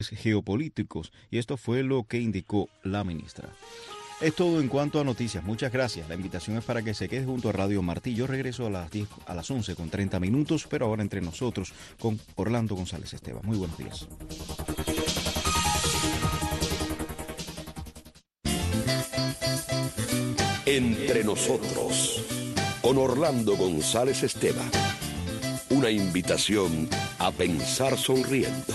geopolíticos, y esto fue lo que indicó la ministra. Es todo en cuanto a noticias. Muchas gracias. La invitación es para que se quede junto a Radio Martí. Yo regreso a las 11 con 30 minutos, pero ahora entre nosotros con Orlando González Esteban. Muy buenos días. Entre nosotros, con Orlando González Esteban. Una invitación a pensar sonriendo.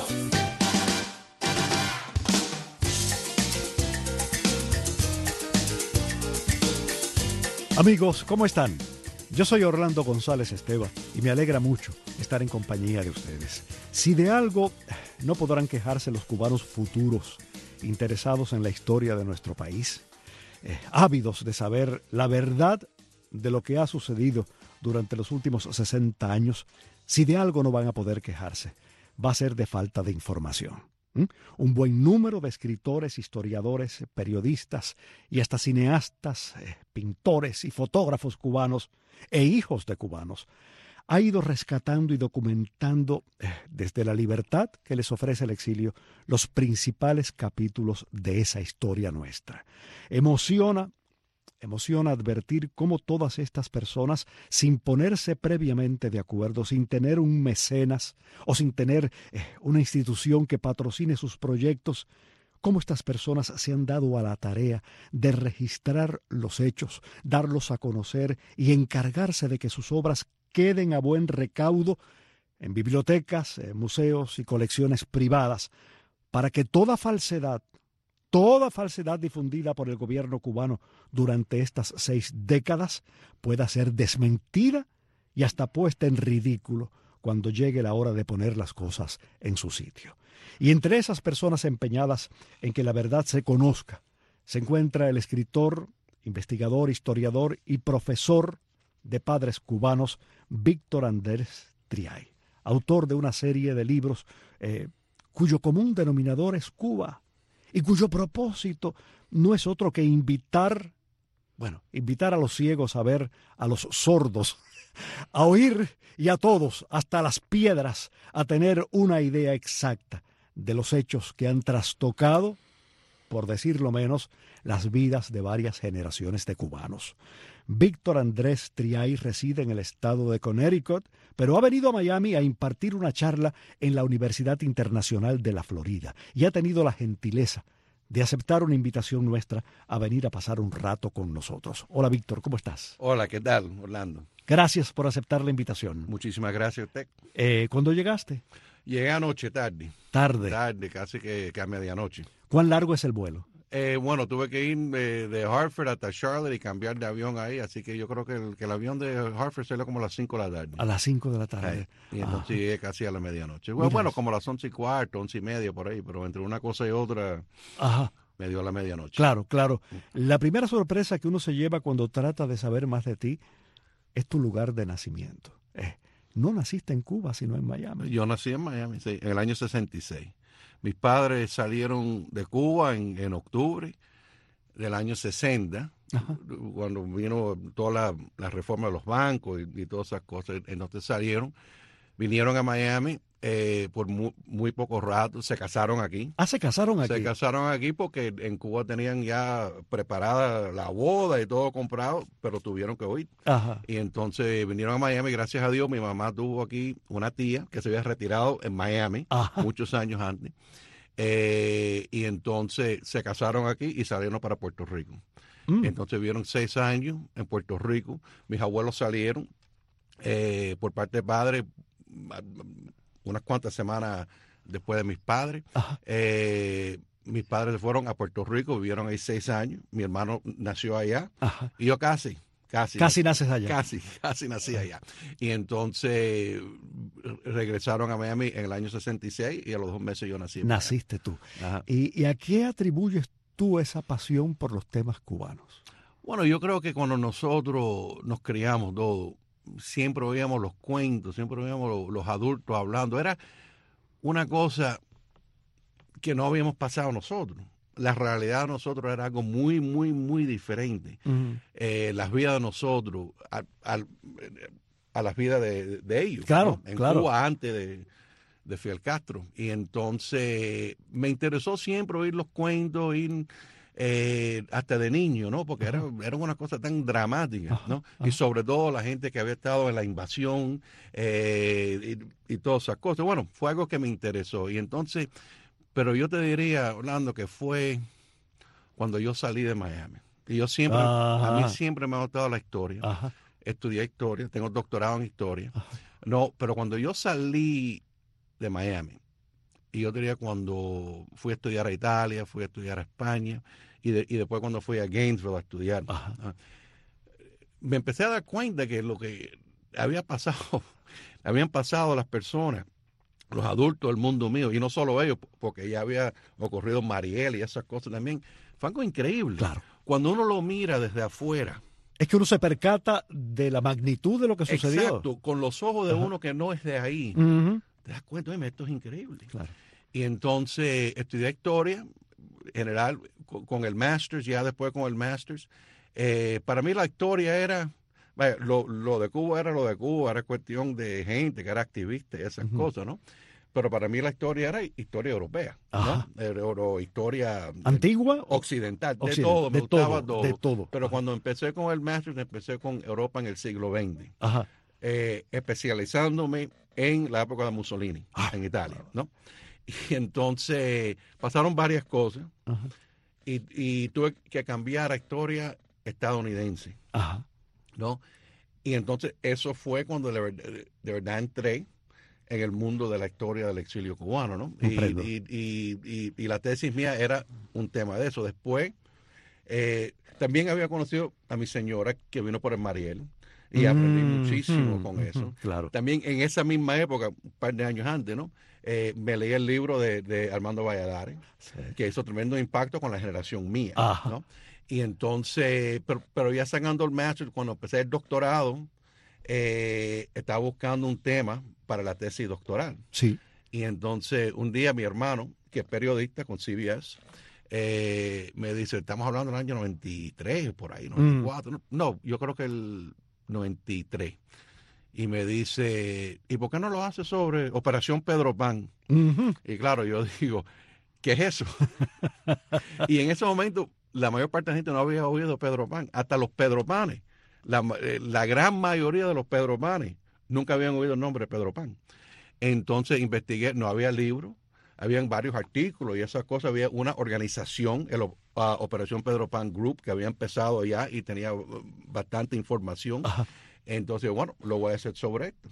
Amigos, ¿cómo están? Yo soy Orlando González Esteban y me alegra mucho estar en compañía de ustedes. Si de algo no podrán quejarse los cubanos futuros, interesados en la historia de nuestro país, ávidos de saber la verdad de lo que ha sucedido durante los últimos 60 años, si de algo no van a poder quejarse, va a ser de falta de información. Un buen número de escritores, historiadores, periodistas y hasta cineastas, pintores y fotógrafos cubanos e hijos de cubanos ha ido rescatando y documentando desde la libertad que les ofrece el exilio los principales capítulos de esa historia nuestra. Emociona advertir cómo todas estas personas, sin ponerse previamente de acuerdo, sin tener un mecenas o sin tener una institución que patrocine sus proyectos, cómo estas personas se han dado a la tarea de registrar los hechos, darlos a conocer y encargarse de que sus obras queden a buen recaudo en bibliotecas, museos y colecciones privadas, para que toda falsedad difundida por el gobierno cubano durante estas 6 décadas pueda ser desmentida y hasta puesta en ridículo cuando llegue la hora de poner las cosas en su sitio. Y entre esas personas empeñadas en que la verdad se conozca, se encuentra el escritor, investigador, historiador y profesor de padres cubanos, Víctor Andrés Triay, autor de una serie de libros cuyo común denominador es Cuba, y cuyo propósito no es otro que invitar a los ciegos a ver, a los sordos a oír y a todos, hasta las piedras, a tener una idea exacta de los hechos que han trastocado, por decirlo menos, las vidas de varias generaciones de cubanos. Víctor Andrés Triay reside en el estado de Connecticut, pero ha venido a Miami a impartir una charla en la Universidad Internacional de la Florida y ha tenido la gentileza de aceptar una invitación nuestra a venir a pasar un rato con nosotros. Hola, Víctor, ¿cómo estás? Hola, ¿qué tal, Orlando? Gracias por aceptar la invitación. Muchísimas gracias a usted. ¿Cuándo llegaste? Llegué anoche tarde. Tarde, casi que a medianoche. ¿Cuán largo es el vuelo? Bueno, tuve que ir de Hartford hasta Charlotte y cambiar de avión ahí, así que yo creo que el avión de Hartford salió como a las 5 de la tarde. A las 5 de la tarde. Y entonces llegué casi a la medianoche. Bueno, como a las 11:15, 11:30 por ahí, pero entre una cosa y otra me dio la medianoche. Claro. La primera sorpresa que uno se lleva cuando trata de saber más de ti es tu lugar de nacimiento. No naciste en Cuba, sino en Miami. Yo nací en Miami, sí, en el año 66. Mis padres salieron de Cuba en octubre del año 60, cuando vino toda la reforma de los bancos y todas esas cosas. Entonces vinieron a Miami por muy poco rato, se casaron aquí. ¿Se casaron aquí? Se casaron aquí porque en Cuba tenían ya preparada la boda y todo comprado, pero tuvieron que huir. Y entonces vinieron a Miami, gracias a Dios, mi mamá tuvo aquí una tía que se había retirado en Miami muchos años antes. Y entonces se casaron aquí y salieron para Puerto Rico. Entonces vivieron 6 años en Puerto Rico. Mis abuelos salieron por parte de padre unas cuantas semanas después de mis padres. Mis padres se fueron a Puerto Rico, vivieron ahí 6 años. Mi hermano nació allá y yo casi naces allá. Casi nací allá. Y entonces regresaron a Miami en el año 66 y a los 2 meses yo nací. Naciste tú. ¿Y a qué atribuyes tú esa pasión por los temas cubanos? Bueno, yo creo que cuando nosotros nos criamos todos, siempre oíamos los cuentos, siempre oíamos los adultos hablando. Era una cosa que no habíamos pasado nosotros. La realidad de nosotros era algo muy, muy, muy diferente. Las vidas de nosotros a las vidas de ellos. Claro, ¿no? En Cuba, antes de Fidel Castro. Y entonces me interesó siempre oír los cuentos, hasta de niño, ¿no? Porque era una cosa tan dramática, ¿no? Y sobre todo la gente que había estado en la invasión y todas esas cosas. Bueno, fue algo que me interesó. Y entonces, pero yo te diría, Orlando, que fue cuando yo salí de Miami. Y yo siempre, a mí siempre me ha gustado la historia. Estudié historia, tengo doctorado en historia. No, pero cuando yo salí de Miami, y yo diría cuando fui a estudiar a Italia, fui a estudiar a España, y después cuando fui a Gainesville a estudiar, me empecé a dar cuenta que lo que habían pasado las personas, los adultos del mundo mío, y no solo ellos, porque ya había ocurrido Mariel y esas cosas también, fue algo increíble. Claro. Cuando uno lo mira desde afuera. Es que uno se percata de la magnitud de lo que sucedió. Exacto, con los ojos de uno que no es de ahí. Te das cuenta, esto es increíble. Claro. Y entonces estudié historia general con el Masters, ya después con el Masters. Para mí la historia era, lo de Cuba era cuestión de gente que era activista y esas cosas, ¿no? Pero para mí la historia era historia europea, ¿no? Historia antigua, occidental, de todo, me gustaba todo. De todo. Pero cuando empecé con el Masters, empecé con Europa en el siglo XX, especializándome en la época de Mussolini, en Italia, ¿no? Y entonces pasaron varias cosas y tuve que cambiar a historia estadounidense, ¿no? Y entonces eso fue cuando de verdad entré en el mundo de la historia del exilio cubano, ¿no? Y la tesis mía era un tema de eso. Después, también había conocido a mi señora que vino por el Mariel y aprendí muchísimo con eso. Claro. También en esa misma época, un par de años antes, ¿no? Me leí el libro de Armando Valladares, que hizo tremendo impacto con la generación mía, ¿no? Y entonces, pero ya sacando el máster, cuando empecé el doctorado, estaba buscando un tema para la tesis doctoral. Sí. Y entonces un día mi hermano, que es periodista con CBS, me dice, estamos hablando del año 93, por ahí, 94. No, yo creo que el 93. Y me dice, ¿y por qué no lo hace sobre Operación Pedro Pan? Y claro, yo digo, ¿qué es eso? Y en ese momento, la mayor parte de la gente no había oído Pedro Pan. Hasta los Pedro Panes, la gran mayoría de los Pedro Panes, nunca habían oído el nombre de Pedro Pan. Entonces investigué, no había libro, habían varios artículos y esas cosas. Había una organización, Operación Pedro Pan Group, que había empezado ya y tenía bastante información. Entonces, bueno, lo voy a hacer sobre esto.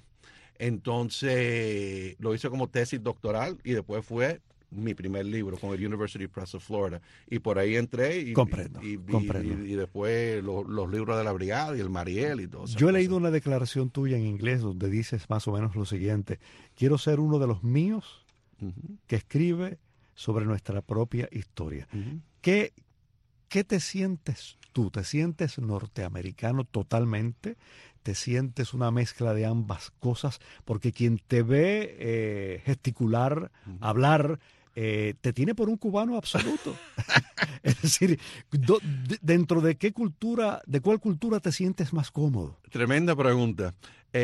Entonces, lo hice como tesis doctoral y después fue mi primer libro con el University Press of Florida. Y por ahí entré y comprendo. Y después los libros de la Brigada y el Mariel y todo eso. Yo he leído una declaración tuya en inglés donde dices más o menos lo siguiente: quiero ser uno de los míos que escribe sobre nuestra propia historia. ¿Qué te sientes tú? ¿Te sientes norteamericano totalmente? ¿Te sientes una mezcla de ambas cosas? Porque quien te ve gesticular, hablar, te tiene por un cubano absoluto. Es decir, ¿dentro de qué cultura, de cuál cultura te sientes más cómodo? Tremenda pregunta.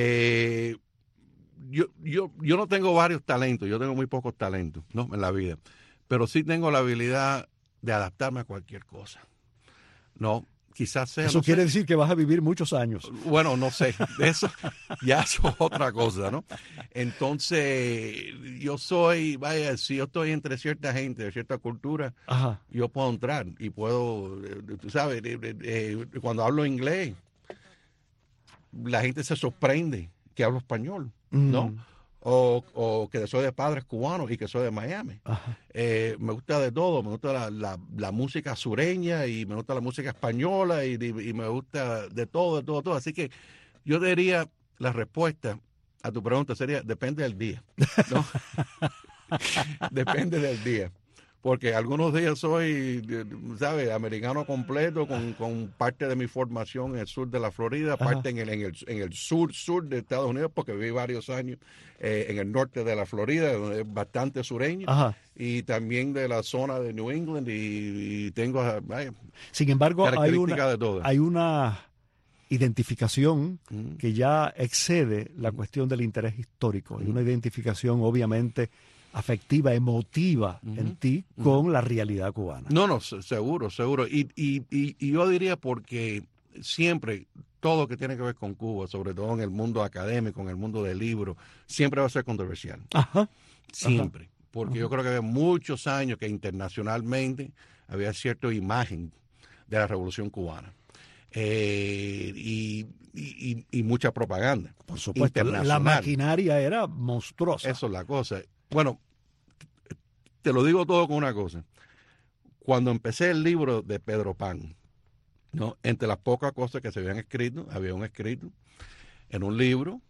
Yo no tengo varios talentos, yo tengo muy pocos talentos, ¿no? En la vida, pero sí tengo la habilidad de adaptarme a cualquier cosa, ¿no? Quizás sea... Eso quiere decir que vas a vivir muchos años. Bueno, no sé, eso ya es otra cosa, ¿no? Entonces, yo soy, si yo estoy entre cierta gente de cierta cultura, yo puedo entrar y puedo, tú sabes, cuando hablo inglés, la gente se sorprende que hablo español, ¿no? O que soy de padres cubanos y que soy de Miami. Me gusta de todo, me gusta la música sureña y me gusta la música española y me gusta de todo. Así que yo diría, la respuesta a tu pregunta sería, depende del día, ¿no? Depende del día. Porque algunos días soy, ¿sabes?, americano completo con parte de mi formación en el sur de la Florida, parte en el sur de Estados Unidos, porque viví varios años en el norte de la Florida, donde es bastante sureño, y también de la zona de New England, y tengo sin embargo, características de todo. Hay una identificación que ya excede la cuestión del interés histórico, y una identificación obviamente afectiva, emotiva en ti con la realidad cubana. No, seguro. Y yo diría porque siempre todo que tiene que ver con Cuba, sobre todo en el mundo académico, en el mundo del libro, siempre va a ser controversial. Siempre. Porque yo creo que había muchos años que internacionalmente había cierta imagen de la Revolución Cubana. Y mucha propaganda. Por supuesto, la maquinaria era monstruosa. Eso es la cosa. Bueno, te lo digo todo con una cosa. Cuando empecé el libro de Pedro Pan, ¿no? Entre las pocas cosas que se habían escrito, había un escrito en un libro,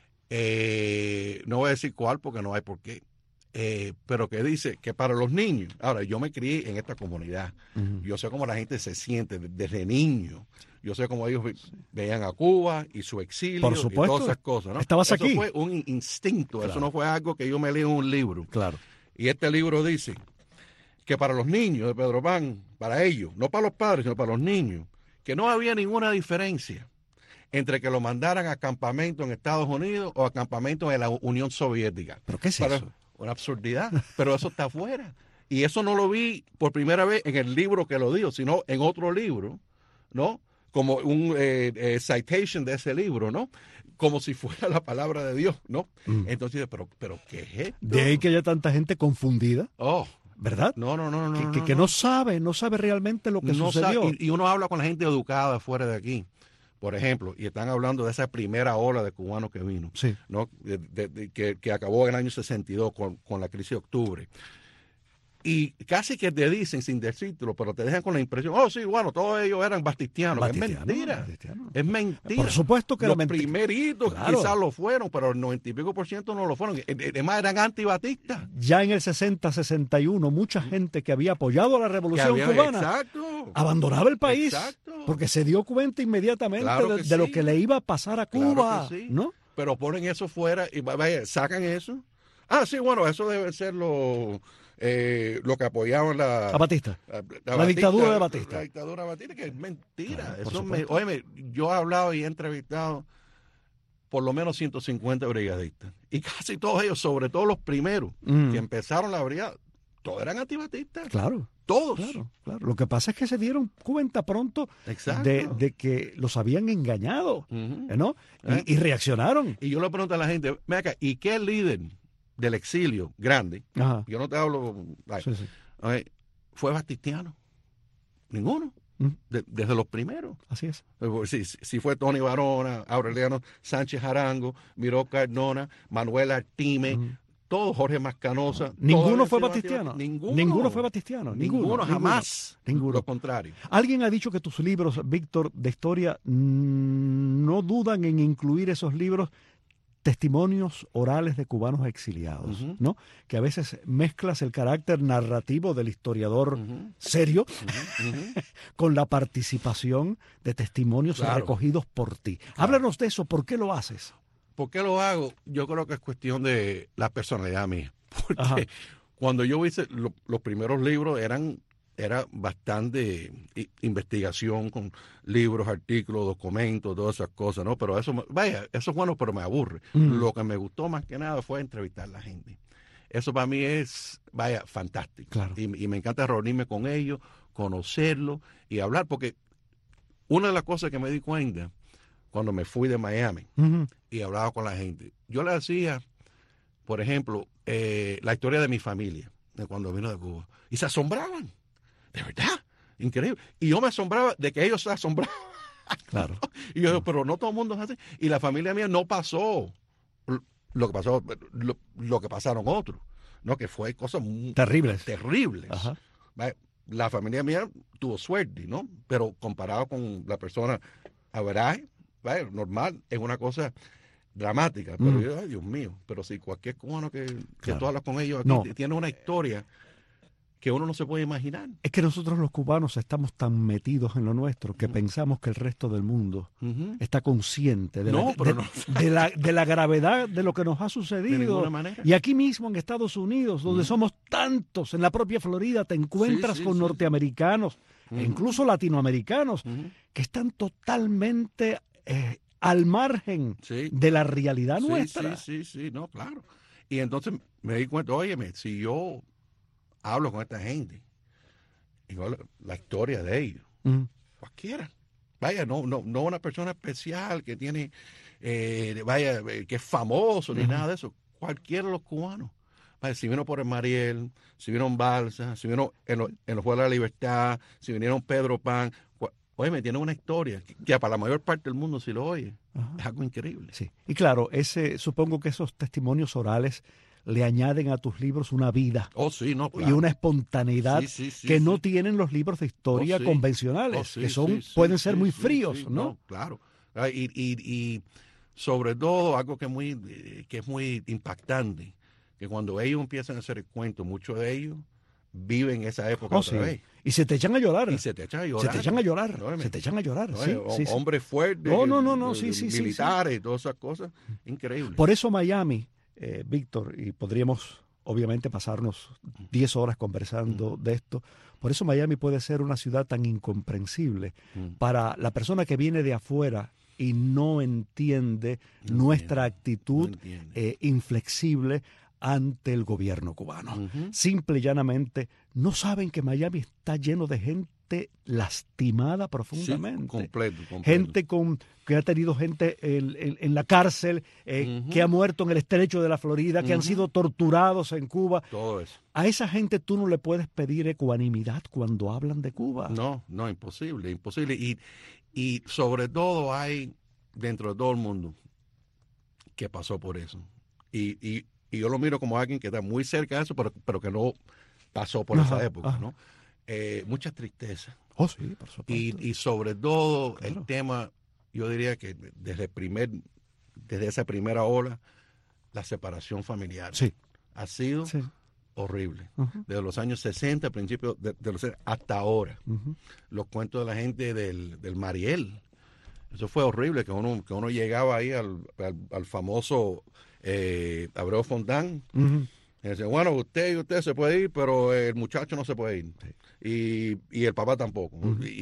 no voy a decir cuál porque no hay por qué, pero que dice que para los niños, ahora yo me crié en esta comunidad, yo sé cómo la gente se siente desde niño, yo sé cómo ellos veían a Cuba y su exilio, por supuesto, y todas esas cosas, ¿no? Estabas eso aquí. Fue un instinto, claro. Eso no fue algo que yo me leí en un libro. Claro. Y este libro dice que para los niños de Pedro Pan, para ellos, no para los padres, sino para los niños, que no había ninguna diferencia entre que lo mandaran a campamento en Estados Unidos o a campamento en la Unión Soviética. ¿Pero qué es eso? Una absurdidad, pero eso está afuera. Y eso no lo vi por primera vez en el libro que lo dijo, sino en otro libro, ¿no? Como un citation de ese libro, ¿no? Como si fuera la palabra de Dios, ¿no? Entonces, pero ¿qué es esto? De ahí que haya tanta gente confundida. Oh, ¿verdad? No. Que no sabe realmente lo que sucedió. Y uno habla con la gente educada fuera de aquí, por ejemplo, y están hablando de esa primera ola de cubanos que vino, sí, ¿no? Que acabó en el año 62 con la crisis de octubre. Y casi que te dicen sin decírtelo, pero te dejan con la impresión, sí, bueno, todos ellos eran bastistianos. Es mentira. Es mentira. Por supuesto que los primeritos quizás lo fueron, pero el 90 y pico % no lo fueron. Además, eran antibatistas. Ya en el 60, 61, mucha gente que había apoyado a la Revolución Cubana abandonaba el país. Exacto. Porque se dio cuenta inmediatamente de lo que le iba a pasar a Cuba. Claro que sí. ¿No? Pero ponen eso fuera y vaya, sacan eso. Sí, bueno, eso debe ser lo que apoyaban a Batista. La dictadura de Batista. La dictadura de Batista, que es mentira. Claro, óyeme, yo he hablado y he entrevistado por lo menos 150 brigadistas. Y casi todos ellos, sobre todo los primeros que empezaron la brigada, todos eran antibatistas. Claro. Todos. Claro. Lo que pasa es que se dieron cuenta pronto de que los habían engañado, ¿no? Y reaccionaron. Y yo le pregunto a la gente, mira acá, ¿y qué líder del exilio grande? Ajá. Yo no te hablo, sí. Fue bastistiano. Ninguno. Desde los primeros. Así es. Sí fue Tony Barona, Aureliano Sánchez Arango, Miró Cardona, Manuel Artime, todos, Jorge Mascanosa. ¿Ninguno fue bastistiano? Ninguno fue bastistiano. Ninguno, jamás. Ninguno. Lo contrario. Alguien ha dicho que tus libros, Víctor, de historia, no dudan en incluir esos libros testimonios orales de cubanos exiliados, ¿no? Que a veces mezclas el carácter narrativo del historiador serio con la participación de testimonios recogidos por ti. Claro. Háblanos de eso, ¿por qué lo haces? ¿Por qué lo hago? Yo creo que es cuestión de la personalidad mía. Porque cuando yo hice los primeros libros era bastante investigación con libros, artículos, documentos, todas esas cosas, ¿no? Pero eso es bueno, pero me aburre. Lo que me gustó más que nada fue entrevistar a la gente. Eso para mí es, fantástico. Claro. Y me encanta reunirme con ellos, conocerlos y hablar, porque una de las cosas que me di cuenta cuando me fui de Miami y hablaba con la gente, yo le hacía, por ejemplo, la historia de mi familia, de cuando vino de Cuba, y se asombraban. De verdad, increíble. Y yo me asombraba de que ellos se asombraban. Claro. Y yo, pero no todo el mundo es así. Y la familia mía no pasó lo que pasó, lo que pasaron otros, ¿no? Que fue cosas terribles. Ajá. La familia mía tuvo suerte, ¿no? Pero comparado con la persona average, normal, es una cosa dramática. Pero yo, Dios mío, pero si cualquier cubano que tú hablas con ellos aquí tiene una historia que uno no se puede imaginar. Es que nosotros los cubanos estamos tan metidos en lo nuestro que pensamos que el resto del mundo está consciente de la gravedad de lo que nos ha sucedido. De ninguna manera. Y aquí mismo en Estados Unidos, donde somos tantos, en la propia Florida, te encuentras con norteamericanos e incluso latinoamericanos que están totalmente al margen de la realidad nuestra. Sí, no, claro. Y entonces me di cuenta, óyeme, si yo hablo con esta gente, igual la historia de ellos, cualquiera, vaya, no una persona especial que tiene, que es famoso ni nada de eso, cualquiera de los cubanos. Vaya, si vino por el Mariel, si vino en Balsa, si vino en los Juegos de la Libertad, si vinieron Pedro Pan, me tiene una historia que para la mayor parte del mundo, si lo oye, es algo increíble. Sí. Y claro, supongo que esos testimonios orales le añaden a tus libros una vida y una espontaneidad que no tienen los libros de historia convencionales, que pueden ser muy fríos, ¿no? Claro. Y sobre todo algo que es muy impactante, que cuando ellos empiezan a hacer el cuento, muchos de ellos viven esa época otra vez. Y se te echan a llorar. Se te echan a llorar. Hombres fuertes, militares y todas esas cosas. Increíble. Por eso Miami, Víctor, y podríamos obviamente pasarnos 10 horas conversando de esto, por eso Miami puede ser una ciudad tan incomprensible para la persona que viene de afuera y no entiende nuestra actitud inflexible ante el gobierno cubano. Simple y llanamente no saben que Miami está lleno de gente lastimada profundamente. Completo. Gente que ha tenido gente en la cárcel, que ha muerto en el estrecho de la Florida, que han sido torturados en Cuba. Todo eso. A esa gente tú no le puedes pedir ecuanimidad cuando hablan de Cuba. No, imposible. Y sobre todo hay dentro de todo el mundo que pasó por eso. Y yo lo miro como alguien que está muy cerca de eso, pero que no pasó por esa época, ¿no? Mucha tristeza. Sí, por supuesto. Y sobre todo el tema, yo diría que desde esa primera ola, la separación familiar ha sido horrible. Desde los años 60, principios de los 60, hasta ahora. Los cuentos de la gente del Mariel. Eso fue horrible, que uno llegaba ahí al famoso Abreu Fontán. Y dice, bueno, usted se puede ir, pero el muchacho no se puede ir. Y el papá tampoco.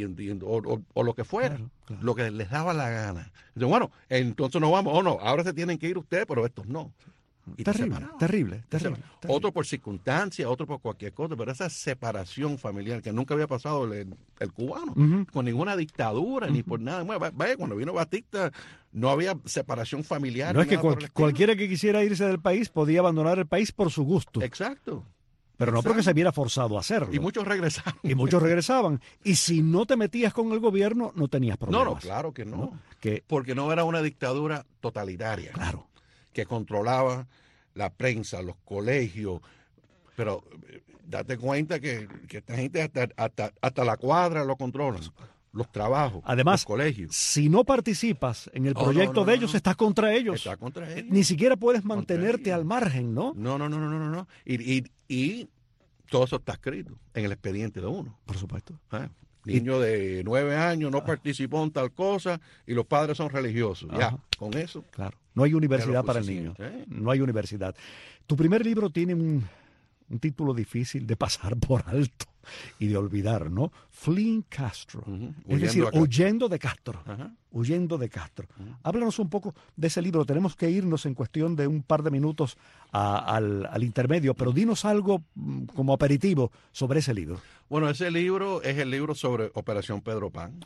O lo que fuera, claro. Lo que les daba la gana. Dice, bueno, entonces no vamos. O no, ahora se tienen que ir ustedes, pero estos no. Y terrible. Otro por circunstancias, otro por cualquier cosa, pero esa separación familiar que nunca había pasado el cubano, con ninguna dictadura, ni por nada. Bueno, vaya, cuando vino Batista no había separación familiar. No es que cualquiera que quisiera irse del país podía abandonar el país por su gusto. Exacto. Pero no porque se viera forzado a hacerlo. Y muchos regresaban. Y si no te metías con el gobierno, no tenías problemas. No, claro que no. Porque no era una dictadura totalitaria. Claro. Que controlaba la prensa, los colegios, pero date cuenta que esta gente hasta la cuadra lo controlan, los trabajos, además, los colegios. Si no participas en el proyecto de ellos, estás contra ellos. Estás contra ellos. Ni siquiera puedes mantenerte al margen, ¿no? No. Y todo eso está escrito en el expediente de uno. Por supuesto. Niño de 9 años no participó en tal cosa y los padres son religiosos. Ya, con eso. Claro. No hay universidad para el niño. No hay universidad. Tu primer libro tiene un título difícil de pasar por alto y de olvidar, ¿no? Fleeing Castro. Es decir, huyendo de Castro. Huyendo de Castro. Háblanos un poco de ese libro. Tenemos que irnos en cuestión de un par de minutos al intermedio, pero dinos algo como aperitivo sobre ese libro. Bueno, ese libro es el libro sobre Operación Pedro Pan,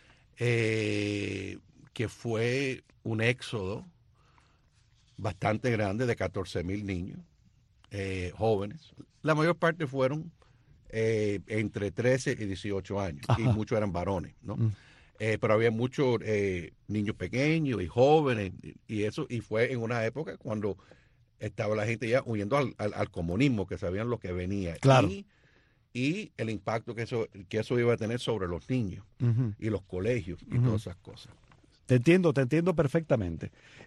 que fue un éxodo bastante grande de 14,000 niños, jóvenes. La mayor parte fueron entre 13 y 18 años, y muchos eran varones, ¿no? Pero había muchos niños pequeños y jóvenes, y fue en una época cuando estaba la gente ya huyendo al comunismo, que sabían lo que venía. Claro. Y el impacto que eso iba a tener sobre los niños y los colegios y todas esas cosas. Te entiendo perfectamente.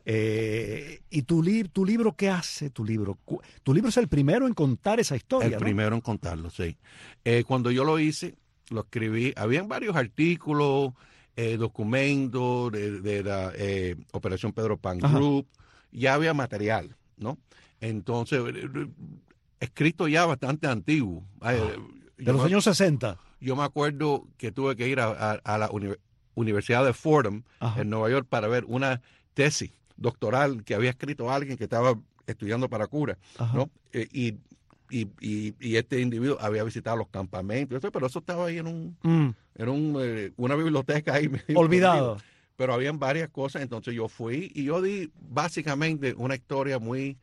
¿Y tu libro qué hace tu libro? Tu libro es el primero en contar esa historia, El primero en contarlo, sí. Cuando yo lo hice, lo escribí, habían varios artículos, documentos de la Operación Pedro Pan Group, ya había material, ¿no? Entonces, escrito ya bastante antiguo. De los años 60. Yo me acuerdo que tuve que ir a la Universidad de Fordham, en Nueva York, para ver una tesis doctoral que había escrito alguien que estaba estudiando para cura, ¿no? Y este individuo había visitado los campamentos, pero eso estaba ahí en una biblioteca ahí. Olvidado. Pero habían varias cosas, entonces yo fui y yo di básicamente una historia muy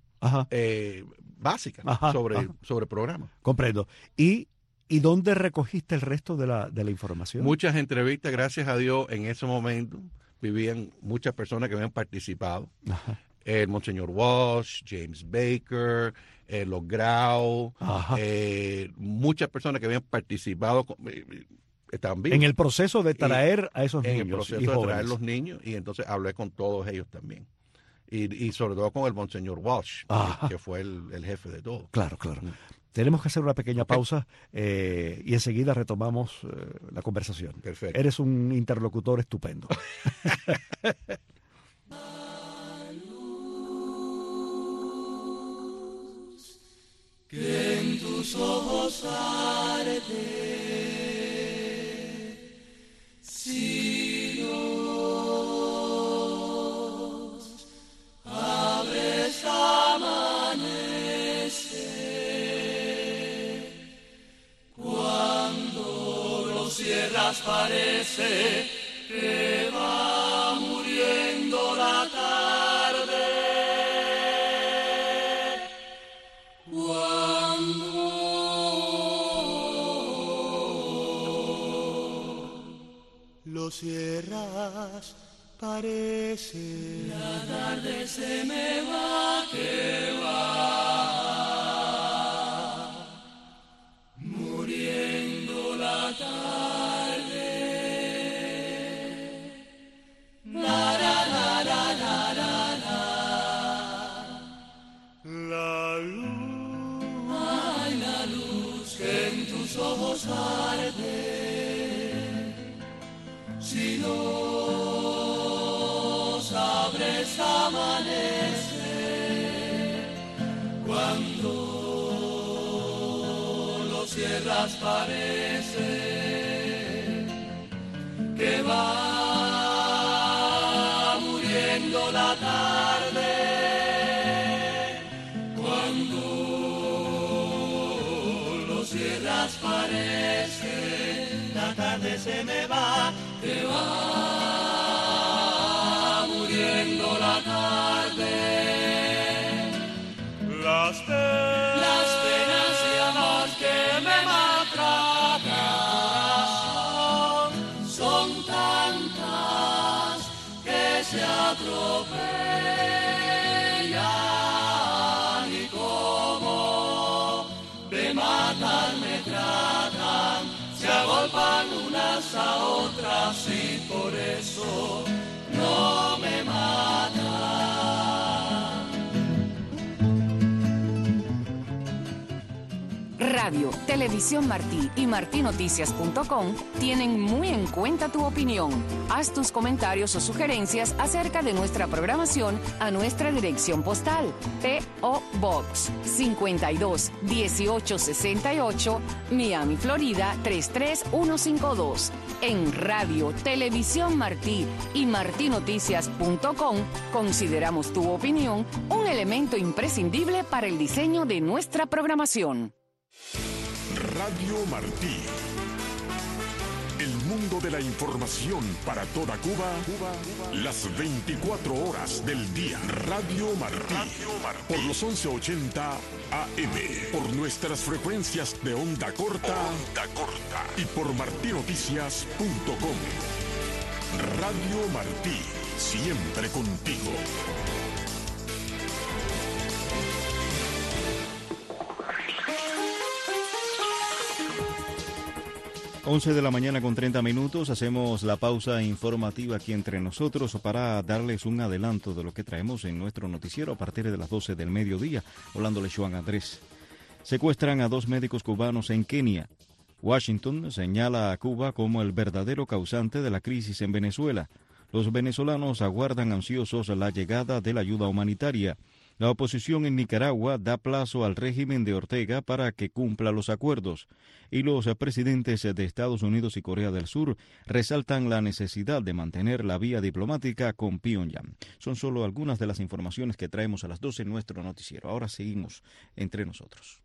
básica sobre el programa. Comprendo. ¿Y dónde recogiste el resto de la información? Muchas entrevistas, gracias a Dios, en ese momento vivían muchas personas que habían participado. El Monseñor Walsh, James Baker, los Grau, muchas personas que habían participado también en el proceso de traer a esos niños. En el proceso de traer los niños, y entonces hablé con todos ellos también. Y sobre todo con el Monseñor Walsh, que fue el jefe de todo. Claro. Tenemos que hacer una pequeña pausa y enseguida retomamos la conversación. Perfecto. Eres un interlocutor estupendo. Que en tus ojos arde, si Dios abres amanecer, cuando lo cierras parece que va muriendo la tarde. Lo cierras, parece la tarde se me va, que va muriendo la tarde. La la la la la la luz, ay, la luz que en tus ojos arde. Si nos abres amanecer, cuando lo cierras parece que va muriendo la tarde. Cuando lo cierras parece la tarde se me va, que va muriendo la tarde. Las penas y amor que me maltratan son tantas que se atropellan, y como me matan, me tratan, se agolpan unas a otras y por eso no me matan. Radio, Televisión Martí y martinoticias.com tienen muy en cuenta tu opinión. Haz tus comentarios o sugerencias acerca de nuestra programación a nuestra dirección postal: P.O. Box 52 1868, Miami, Florida 33152. En Radio, Televisión Martí y martinoticias.com consideramos tu opinión un elemento imprescindible para el diseño de nuestra programación. Radio Martí. El mundo de la información para toda Cuba, las 24 horas del día. Radio Martí. Por los 1180 AM. Por nuestras frecuencias de onda corta. Y por martinoticias.com. Radio Martí. Siempre contigo. 11 de la mañana con 30 minutos, hacemos la pausa informativa aquí entre nosotros para darles un adelanto de lo que traemos en nuestro noticiero a partir de las 12 del mediodía. Hablándole Juan Andrés. Secuestran a 2 médicos cubanos en Kenia. Washington señala a Cuba como el verdadero causante de la crisis en Venezuela. Los venezolanos aguardan ansiosos la llegada de la ayuda humanitaria. La oposición en Nicaragua da plazo al régimen de Ortega para que cumpla los acuerdos, y los presidentes de Estados Unidos y Corea del Sur resaltan la necesidad de mantener la vía diplomática con Pyongyang. Son solo algunas de las informaciones que traemos a las 12 en nuestro noticiero. Ahora seguimos entre nosotros.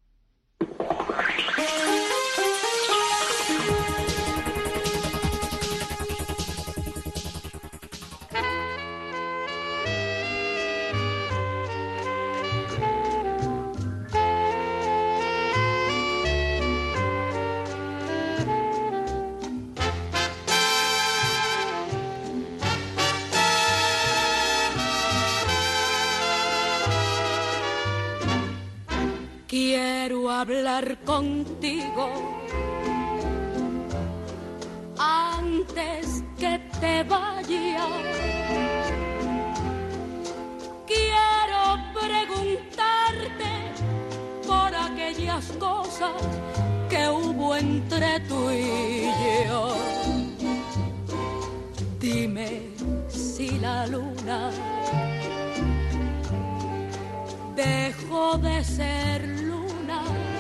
Quiero hablar contigo antes que te vayas. Quiero preguntarte por aquellas cosas que hubo entre tú y yo. Dime si la luna dejó de ser luna,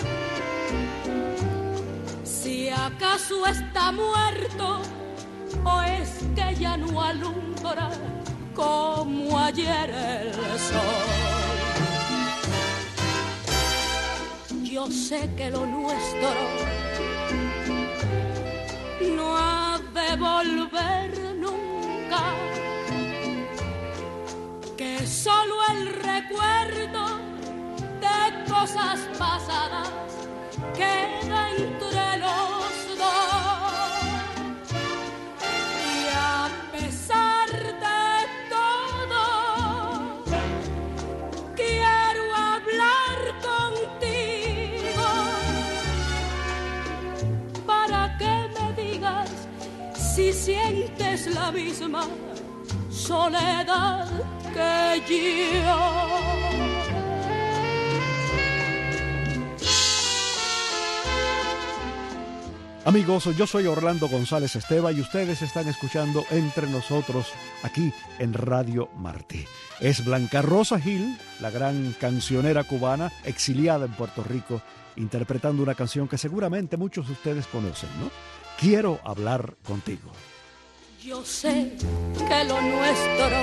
si acaso está muerto o es que ya no alumbra como ayer el sol. Yo sé que lo nuestro no ha de volver nunca, que solo el recuerdo de cosas pasadas queda entre los dos. Y a pesar de todo, quiero hablar contigo para que me digas si sientes la misma soledad que yo. Amigos, yo soy Orlando González Esteva y ustedes están escuchando Entre Nosotros aquí en Radio Martí. Es Blanca Rosa Gil, la gran cancionera cubana exiliada en Puerto Rico, interpretando una canción que seguramente muchos de ustedes conocen, ¿no? Quiero hablar contigo. Yo sé que lo nuestro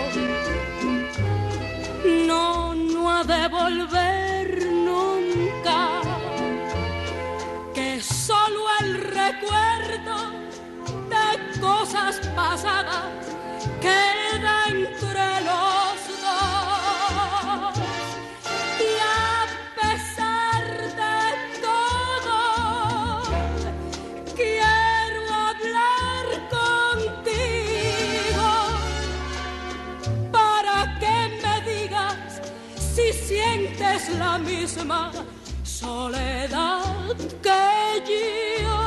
no ha de volver nunca, que solo el recuerdo de cosas pasadas queda entre los dos. Y a pesar de todo, quiero hablar contigo para que me digas si sientes la misma soledad que yo.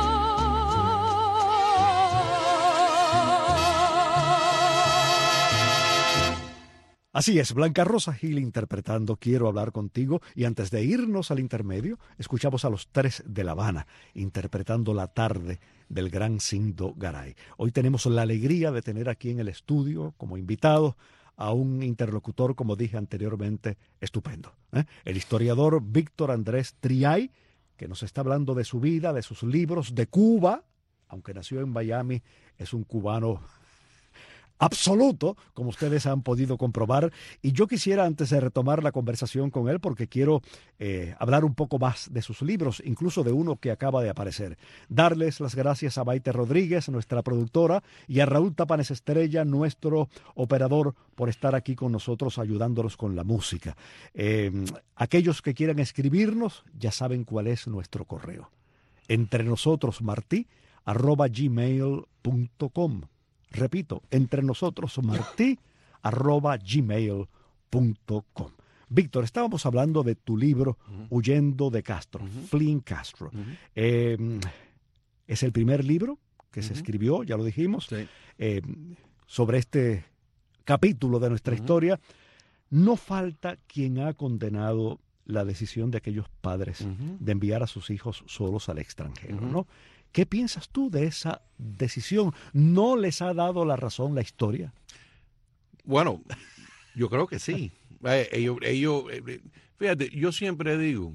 Así es, Blanca Rosa Gil interpretando Quiero hablar contigo, y antes de irnos al intermedio, escuchamos a los Tres de La Habana interpretando La tarde del gran Cindo Garay. Hoy tenemos la alegría de tener aquí en el estudio como invitado a un interlocutor, como dije anteriormente, estupendo, el historiador Víctor Andrés Triay, que nos está hablando de su vida, de sus libros, de Cuba, aunque nació en Miami, es un cubano absoluto, como ustedes han podido comprobar. Y yo quisiera, antes de retomar la conversación con él, porque quiero hablar un poco más de sus libros, incluso de uno que acaba de aparecer, darles las gracias a Maite Rodríguez, nuestra productora, y a Raúl Tapanes Estrella, nuestro operador, por estar aquí con nosotros ayudándonos con la música. Aquellos que quieran escribirnos ya saben cuál es nuestro correo: entrenosotrosmartí@gmail.com. Repito, entrenosotrosmartí@gmail.com. Víctor, estábamos hablando de tu libro Huyendo de Castro, Fleeing Castro. Es el primer libro que se escribió, ya lo dijimos, Sí. Sobre este capítulo de nuestra historia. No falta quien ha condenado la decisión de aquellos padres de enviar a sus hijos solos al extranjero, ¿no? ¿Qué piensas tú de esa decisión? ¿No les ha dado la razón la historia? Bueno, yo creo que sí. Fíjate, yo siempre digo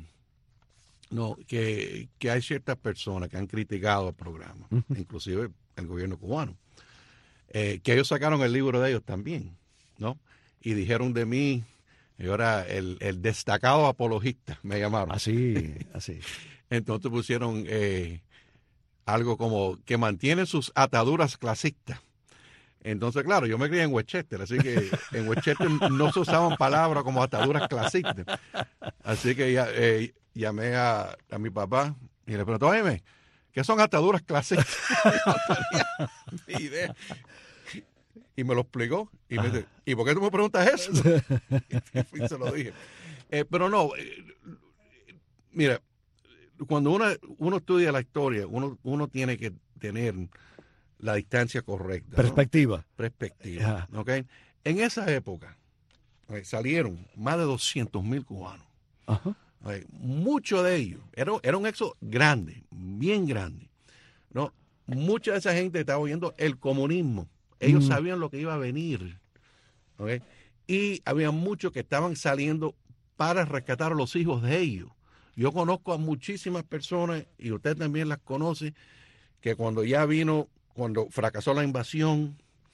que hay ciertas personas que han criticado el programa, inclusive el gobierno cubano, que ellos sacaron el libro de ellos también, ¿no? Y dijeron de mí, yo era el destacado apologista, me llamaron. Así. Entonces pusieron algo como que mantiene sus ataduras clasistas. Entonces, claro, yo me crié en Westchester, así que en Westchester no se usaban palabras como ataduras clasistas. Así que llamé a mi papá y le pregunté, óyeme, ¿qué son ataduras clasistas? No tenía ni idea. Y me lo explicó. Y me dice, ¿y por qué tú me preguntas eso? Y se lo dije. Pero no, mira, cuando uno estudia la historia, uno tiene que tener la distancia correcta. Perspectiva. ¿No? Perspectiva. ¿Okay? En esa época salieron más de 200,000 cubanos. Ajá. Muchos de ellos, era un éxodo grande, bien grande, ¿no? Mucha de esa gente estaba oyendo el comunismo. Ellos sabían lo que iba a venir. ¿Okay? Y había muchos que estaban saliendo para rescatar a los hijos de ellos. Yo conozco a muchísimas personas, y usted también las conoce, que cuando fracasó la invasión,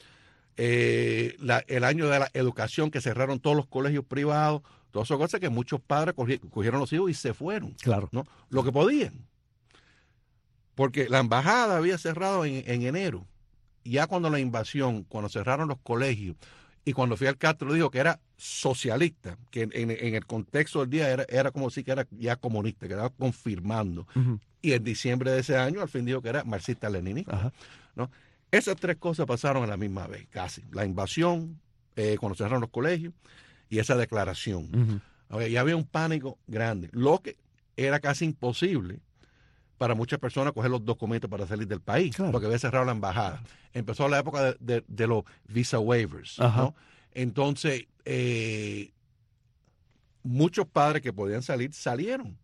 el año de la educación, que cerraron todos los colegios privados, todas esas cosas, que muchos padres cogieron los hijos y se fueron. Claro. ¿No? Lo que podían. Porque la embajada había cerrado en enero. Ya cuando la invasión, cuando cerraron los colegios, y cuando Fidel Castro dijo que era socialista, que en el contexto del día era como si que era ya comunista, que estaba confirmando. Y en diciembre de ese año, al fin dijo que era marxista-leninista. ¿No? Esas tres cosas pasaron a la misma vez, casi. La invasión, cuando cerraron los colegios, y esa declaración. Y había un pánico grande, lo que era casi imposible para muchas personas coger los documentos para salir del país, claro, porque había cerrado la embajada. Empezó la época de los visa waivers, ¿no? Entonces, muchos padres que podían salir, salieron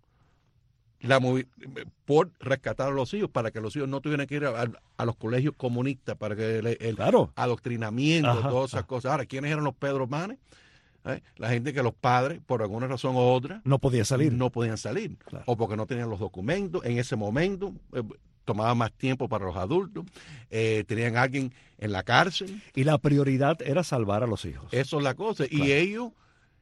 por rescatar a los hijos, para que los hijos no tuvieran que ir a los colegios comunistas, para que el adoctrinamiento, todas esas cosas. Ahora, ¿quiénes eran los Pedro Manes? La gente que los padres, por alguna razón u otra, no podían salir. Claro. O porque no tenían los documentos. En ese momento tomaba más tiempo para los adultos. Tenían a alguien en la cárcel. Y la prioridad era salvar a los hijos. Eso es la cosa. Claro. Y ellos,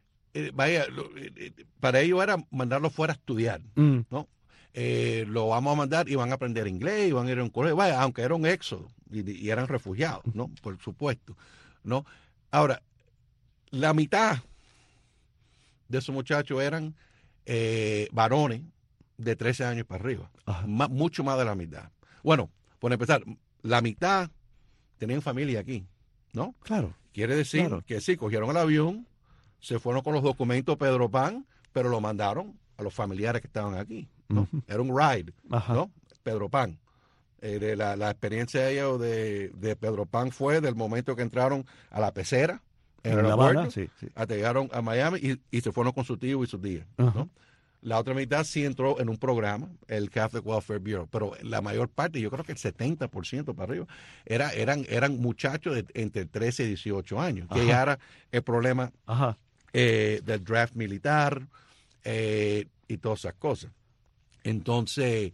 para ellos era mandarlos fuera a estudiar, ¿no? Lo vamos a mandar y van a aprender inglés, y van a ir a un colegio. Aunque era un éxodo y eran refugiados, ¿no? Por supuesto, ¿no? Ahora, la mitad de esos muchachos eran varones de 13 años para arriba. Mucho más de la mitad. Bueno, por empezar, la mitad tenían familia aquí, ¿no? Claro. Quiere decir que sí, cogieron el avión, se fueron con los documentos Pedro Pan, pero lo mandaron a los familiares que estaban aquí, ¿no? Era un ride, ¿no? Pedro Pan. La experiencia de ellos de Pedro Pan fue del momento que entraron a la pecera, en el aeropuerto, hasta llegaron a Miami y se fueron con su tío y sus tías, ¿no? La otra mitad sí entró en un programa, el Catholic Welfare Bureau, pero la mayor parte, yo creo que el 70% para arriba, eran muchachos de entre 13 y 18 años, que ya era el problema del draft militar y todas esas cosas. Entonces,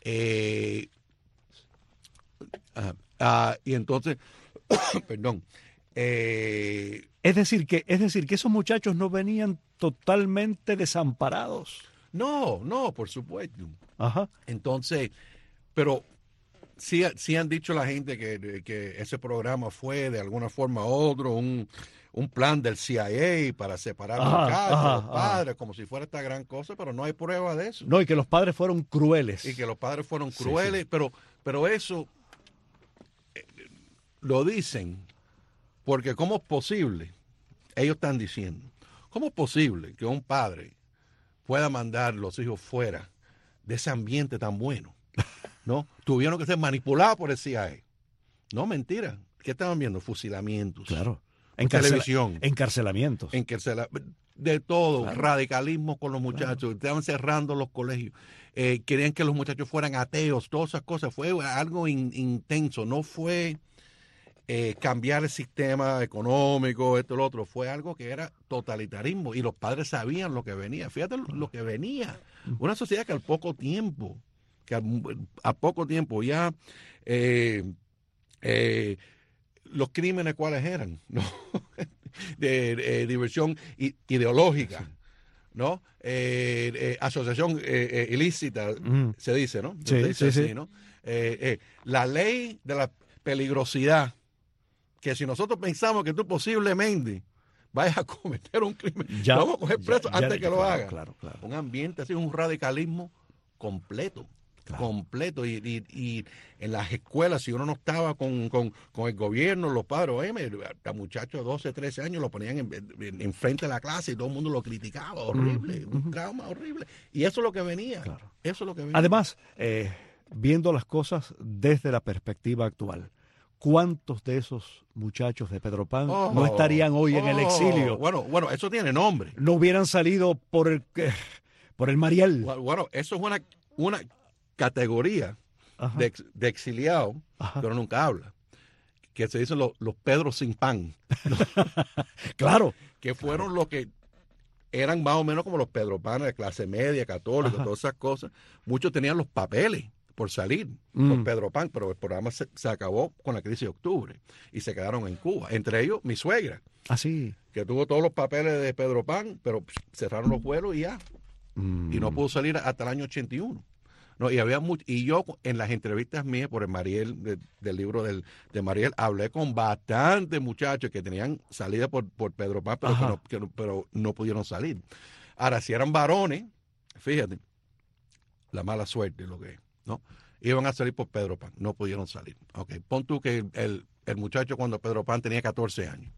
y entonces, perdón, es decir que esos muchachos no venían totalmente desamparados. No, por supuesto. Entonces, pero sí han dicho la gente que ese programa fue de alguna forma u otro un plan del CIA para separar a los padres, como si fuera esta gran cosa, pero no hay prueba de eso. No, y que los padres fueron crueles. Sí. Pero eso lo dicen porque ¿cómo es posible? Ellos están diciendo, ¿cómo es posible que un padre pueda mandar los hijos fuera de ese ambiente tan bueno? ¿No? Tuvieron que ser manipulados por el CIA. No, mentira. ¿Qué estaban viendo? Fusilamientos. Claro. Televisión. Encarcelamientos. De todo. Claro. Radicalismo con los muchachos. Claro. Estaban cerrando los colegios. Querían que los muchachos fueran ateos. Todas esas cosas. Fue algo intenso. No fue cambiar el sistema económico, esto y lo otro. Fue algo que era totalitarismo y los padres sabían lo que venía. Fíjate lo que venía. Una sociedad que al poco tiempo ya los crímenes cuáles eran, ¿no? de diversión ideológica, sí. ¿No? Asociación ilícita, se dice, ¿no? Sí, dice así, sí. ¿no? La ley de la peligrosidad, que si nosotros pensamos que tú posiblemente vayas a cometer un crimen, vamos a coger preso antes que lo haga. Claro. Un ambiente así, un radicalismo completo. Claro. Completo y en las escuelas, si uno no estaba con el gobierno, los padres, a muchachos de 12, 13 años lo ponían en frente de la clase y todo el mundo lo criticaba, horrible, un trauma horrible. Y eso es lo que venía. Claro. Eso es lo que venía. Además, viendo las cosas desde la perspectiva actual, ¿cuántos de esos muchachos de Pedro Pan no estarían hoy en el exilio? Bueno, eso tiene nombre. No hubieran salido por el Mariel. Bueno, eso es una categoría de exiliado, pero nunca habla, que se dicen los Pedro sin pan. Claro. Que fueron los que eran más o menos como los Pedro Panes de clase media, católica, todas esas cosas. Muchos tenían los papeles por salir por Pedro Pan, pero el programa se acabó con la crisis de octubre y se quedaron en Cuba. Entre ellos, mi suegra. Sí. Que tuvo todos los papeles de Pedro Pan, pero cerraron los vuelos y ya. Y no pudo salir hasta el año 81. No, y yo en las entrevistas mías por el Mariel, del libro de Mariel, hablé con bastantes muchachos que tenían salida por Pedro Pan, pero no pudieron salir. Ahora, si eran varones, fíjate, la mala suerte lo que es, ¿no? Iban a salir por Pedro Pan, no pudieron salir. Okay. Pon tú que el muchacho cuando Pedro Pan tenía 14 años.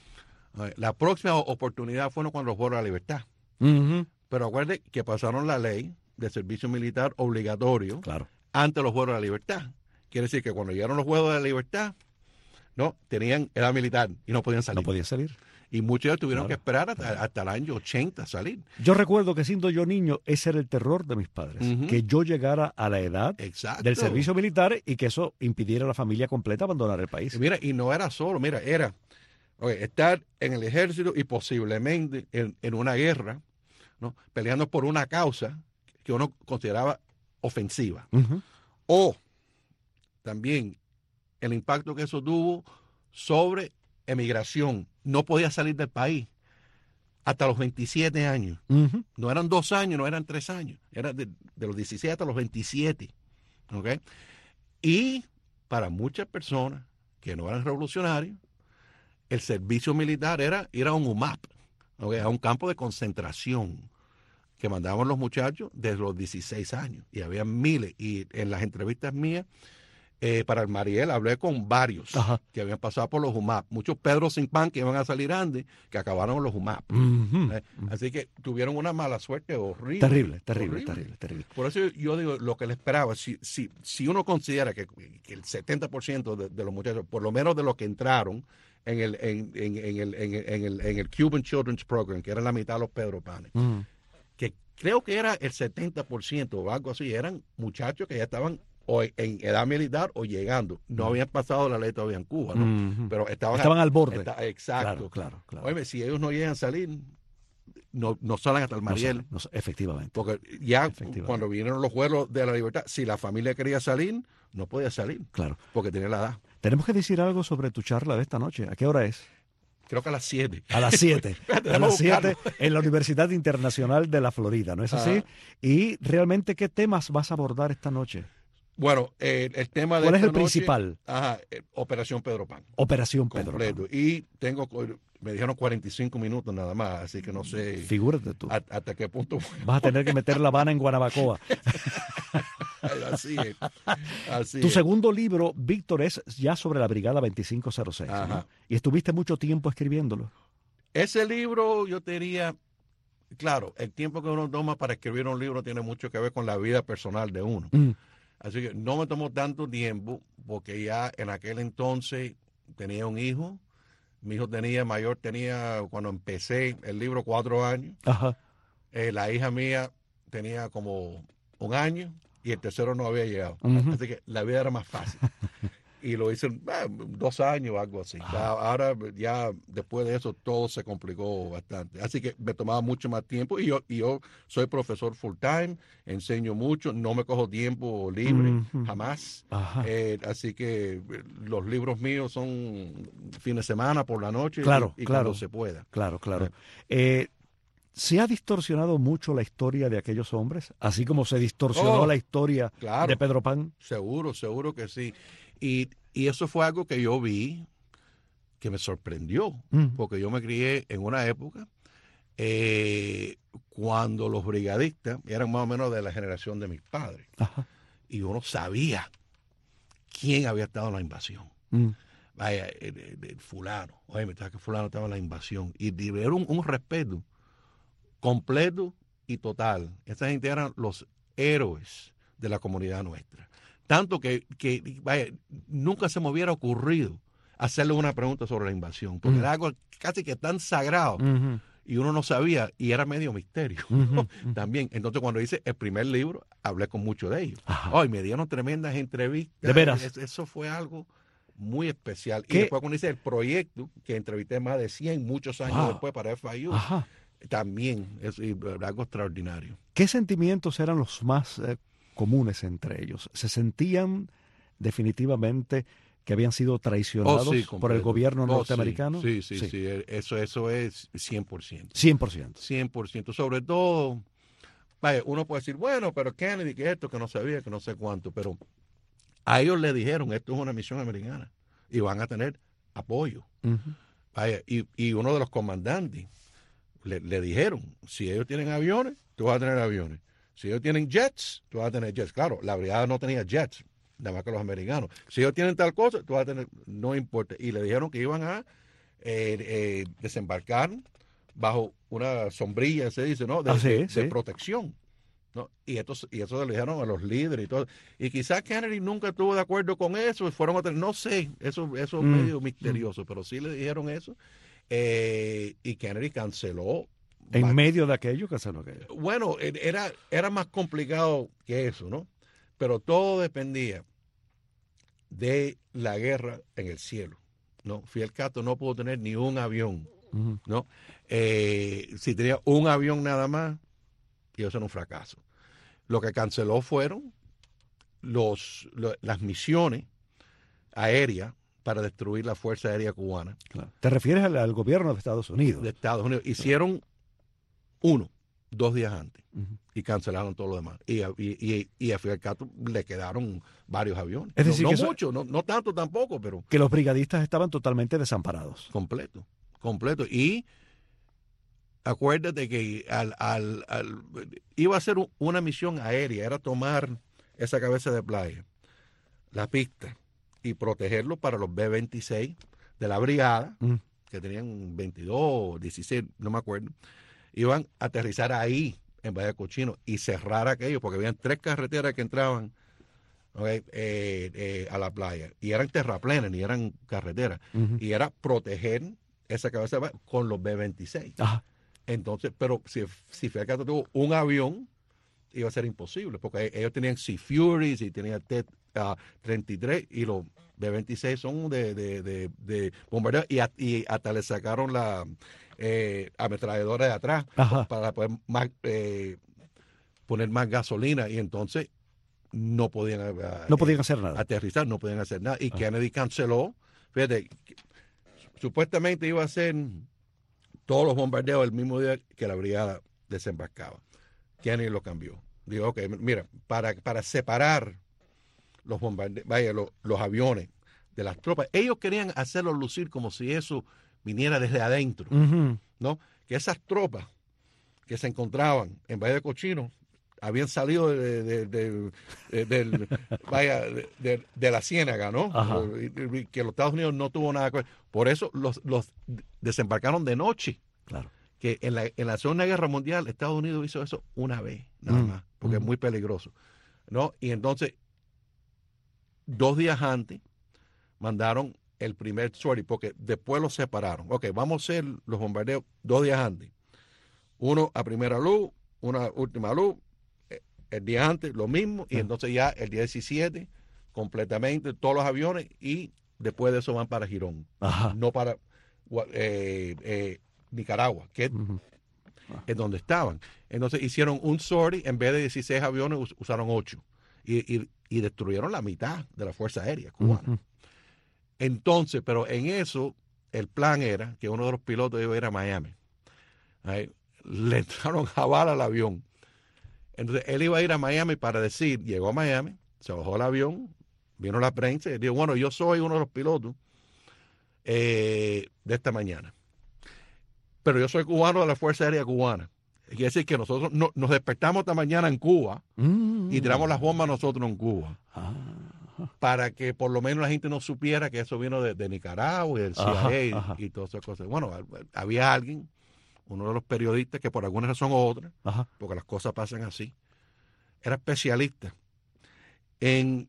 La próxima oportunidad fue cuando los Juegos de la Libertad. Pero acuérdate que pasaron la ley de servicio militar obligatorio ante los Juegos de la Libertad. Quiere decir que cuando llegaron los Juegos de la Libertad, no tenían edad militar y no podían salir. No podían salir. Y muchos tuvieron que esperar hasta el año 80 a salir. Yo recuerdo que siendo yo niño, ese era el terror de mis padres, que yo llegara a la edad del servicio militar y que eso impidiera a la familia completa abandonar el país. Y no era solo, era estar en el ejército y posiblemente en una guerra, ¿no? Peleando por una causa que uno consideraba ofensiva. O también el impacto que eso tuvo sobre emigración. No podía salir del país hasta los 27 años. No eran 2 años, no eran 3 años. Era de los 17 hasta los 27. ¿Okay? Y para muchas personas que no eran revolucionarios, el servicio militar era ir a un UMAP, ¿okay? A un campo de concentración que mandaban los muchachos desde los 16 años. Y había miles. Y en las entrevistas mías, para el Mariel, hablé con varios que habían pasado por los UMAP. Muchos Pedro sin pan que iban a salir antes, que acabaron en los UMAP. Así que tuvieron una mala suerte horrible. Terrible. Por eso yo digo, lo que le esperaba, si uno considera que el 70% de los muchachos, por lo menos de los que entraron en el Cuban Children's Program, que era la mitad de los Pedro Panes, que creo que era el 70% o algo así, eran muchachos que ya estaban o en edad militar o llegando. No habían pasado la ley todavía en Cuba, ¿no? Pero estaban al borde. Exacto. Claro. Oye, si ellos no llegan a salir, no salen hasta el Mariel. Efectivamente. Porque ya cuando vinieron los Juegos de la Libertad, si la familia quería salir, no podía salir. Claro. Porque tenía la edad. Tenemos que decir algo sobre tu charla de esta noche. ¿A qué hora es? Creo que a las 7. A las 7. A las 7 en la Universidad Internacional de la Florida, ¿no es así? Y realmente, ¿qué temas vas a abordar esta noche? Bueno, el tema de ¿cuál es el noche, principal? Operación Pedro Pan. Operación Pedro Pan. Y me dijeron 45 minutos nada más, así que no sé. Figúrate tú. Hasta qué punto. Vas a tener que meter La Habana en Guanabacoa. Así es. Tu segundo libro, Víctor, es ya sobre la Brigada 2506. ¿No? Y estuviste mucho tiempo escribiéndolo. Ese libro yo tenía. Claro, el tiempo que uno toma para escribir un libro tiene mucho que ver con la vida personal de uno. Así que no me tomó tanto tiempo porque ya en aquel entonces tenía un hijo. Mi hijo mayor tenía, cuando empecé el libro, 4 años. La hija mía tenía como 1 año y el tercero no había llegado. Así que la vida era más fácil. Y lo hice 2 años o algo así. Ahora ya después de eso todo se complicó bastante. Así que me tomaba mucho más tiempo y yo soy profesor full time, enseño mucho, no me cojo tiempo libre, jamás. Así que los libros míos son fin de semana, por la noche y cuando se pueda. Claro. ¿Se ha distorsionado mucho la historia de aquellos hombres? Así como se distorsionó la historia de Pedro Pan. Seguro que sí. Y eso fue algo que yo vi que me sorprendió, porque yo me crié en una época cuando los brigadistas eran más o menos de la generación de mis padres. Y uno sabía quién había estado en la invasión. Vaya, el fulano. Oye, me estaba que fulano estaba en la invasión. Y era un respeto completo y total. Esa gente eran los héroes de la comunidad nuestra. Tanto que vaya, nunca se me hubiera ocurrido hacerle una pregunta sobre la invasión, porque era algo casi que tan sagrado, y uno no sabía, y era medio misterio también. Entonces, cuando hice el primer libro, hablé con muchos de ellos. Y me dieron tremendas entrevistas. ¿De veras? Eso fue algo muy especial. Y después cuando hice el proyecto, que entrevisté más de 100 muchos años después para FIU, también es algo extraordinario. ¿Qué sentimientos eran los más comunes entre ellos? ¿Se sentían definitivamente que habían sido traicionados por el gobierno norteamericano? Sí. Eso es 100%. 100%. Sobre todo, vaya, uno puede decir, bueno, pero Kennedy, que esto, que no sabía, que no sé cuánto, pero a ellos le dijeron, esto es una misión americana y van a tener apoyo. Vaya, y uno de los comandantes le dijeron, si ellos tienen aviones, tú vas a tener aviones. Si ellos tienen jets, tú vas a tener jets. Claro, la brigada no tenía jets, nada más que los americanos. Si ellos tienen tal cosa, tú vas a tener, no importa. Y le dijeron que iban a desembarcar bajo una sombrilla, se dice, ¿no? De protección, ¿no? Y eso se lo dijeron a los líderes y todo. Y quizás Kennedy nunca estuvo de acuerdo con eso, y fueron no sé, eso es medio misterioso, pero sí le dijeron eso. Y Kennedy canceló. En medio de aquello, canceló aquello. Bueno, era más complicado que eso, ¿no? Pero todo dependía de la guerra en el cielo, ¿no? Fidel Castro no pudo tener ni un avión, ¿no? Si tenía un avión nada más, iba a ser un fracaso. Lo que canceló fueron las misiones aéreas para destruir la Fuerza Aérea Cubana. Claro. ¿Te refieres al gobierno de Estados Unidos? De Estados Unidos. Hicieron 2 días antes y cancelaron todo lo demás. Y a Fidel Castro le quedaron varios aviones. Es decir, no mucho, no tanto tampoco, pero... Que los brigadistas estaban totalmente desamparados. Completo. Y acuérdate que iba a ser una misión aérea, era tomar esa cabeza de playa, la pista, y protegerlo para los B-26 de la brigada, que tenían 22, 16, no me acuerdo. Iban a aterrizar ahí, en Valle Cochino, y cerrar aquello, porque habían 3 carreteras que entraban a la playa, y eran terraplenes, ni eran carreteras, y era proteger esa cabeza de playa con los B-26. Entonces, pero si Fidel Castro tuvo un avión, iba a ser imposible, porque ellos tenían Sea Furies y tenían T-33, y los B-26 son de bombardeo, y hasta le sacaron la ametralladora de atrás para poder poner más gasolina, y entonces no podían hacer nada. Aterrizar, no podían hacer nada. Y Kennedy canceló. Fíjate, supuestamente iba a hacer todos los bombardeos el mismo día que la brigada desembarcaba. Kennedy lo cambió. Dijo, ok, mira, para separar los bombardeos, los aviones de las tropas, ellos querían hacerlo lucir como si eso viniera desde adentro, ¿no? Que esas tropas que se encontraban en Valle de Cochino habían salido de la Ciénaga, ¿no? Y que los Estados Unidos no tuvo nada que ver. Por eso los desembarcaron de noche. Claro. Que en la Segunda Guerra Mundial Estados Unidos hizo eso una vez, nada más, porque es muy peligroso, ¿no? Y entonces, 2 días antes, mandaron el primer sortie, porque después los separaron. Ok, vamos a hacer los bombardeos 2 días antes. Uno a primera luz, una última luz, el día antes lo mismo, y entonces ya el día 17 completamente, todos los aviones, y después de eso van para Girón, no para Nicaragua, que es donde estaban. Entonces hicieron un sortie, en vez de 16 aviones usaron 8 y destruyeron la mitad de la Fuerza Aérea cubana. Entonces, pero en eso el plan era que uno de los pilotos iba a ir a Miami. Le entraron a bala al avión. Entonces él iba a ir a Miami para decir, llegó a Miami, se bajó el avión, vino la prensa y dijo, bueno, yo soy uno de los pilotos de esta mañana, pero yo soy cubano de la Fuerza Aérea Cubana. Quiere decir que nosotros nos despertamos esta mañana en Cuba y tiramos las bombas nosotros en Cuba. Para que por lo menos la gente no supiera que eso vino de Nicaragua y del CIA y todas esas cosas. Bueno, había alguien, uno de los periodistas, que por alguna razón u otra, porque las cosas pasan así, era especialista en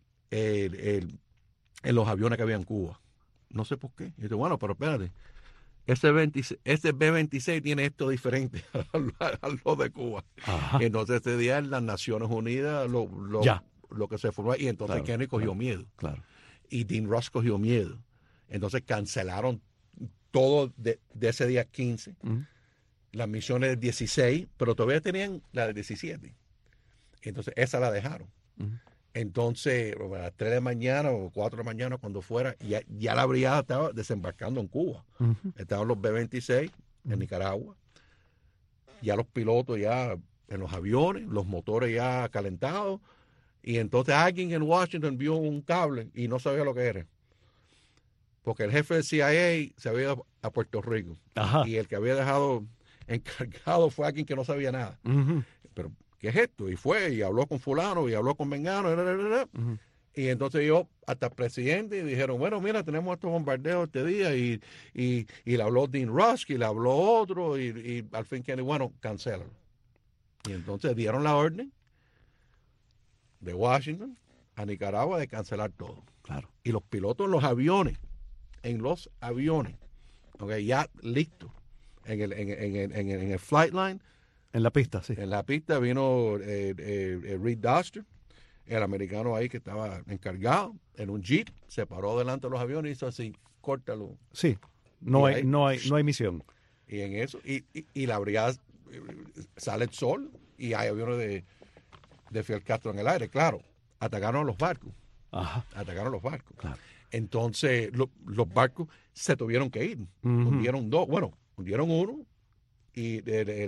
los aviones que había en Cuba. No sé por qué. Y dice, bueno, pero espérate, este B-26 tiene esto diferente a lo de Cuba. Entonces ese día en las Naciones Unidas lo que se formó, y entonces Kennedy cogió miedo. Y Dean Rusk cogió miedo. Entonces cancelaron todo de ese día 15, las misiones del 16, pero todavía tenían la del 17. Entonces esa la dejaron. Entonces, a las 3 de la mañana o 4 de la mañana, cuando fuera, ya la brigada estaba desembarcando en Cuba. Estaban los B-26 en Nicaragua. Ya los pilotos ya en los aviones, los motores ya calentados. Y entonces alguien en Washington vio un cable y no sabía lo que era. Porque el jefe del CIA se había ido a Puerto Rico. Y el que había dejado encargado fue alguien que no sabía nada. Pero, ¿qué es esto? Y fue, y habló con fulano, y habló con mengano, y entonces yo hasta el presidente, y dijeron, bueno, mira, tenemos estos bombardeos este día, y le habló Dean Rusk, y le habló otro, y al fin que, bueno, cancélalo. Y entonces dieron la orden de Washington a Nicaragua de cancelar todo. Y los pilotos en los aviones, ya listos, en el flight line. En la pista, sí. En la pista vino Reed Duster, el americano ahí que estaba encargado, en un jeep, se paró delante de los aviones y hizo así, córtalo. Sí, no hay misión. Y en eso, y la brigada sale el sol y hay aviones de Fidel Castro en el aire, claro. Atacaron a los barcos. Atacaron a los barcos. Entonces, los barcos se tuvieron que ir. Hundieron dos, hundieron uno y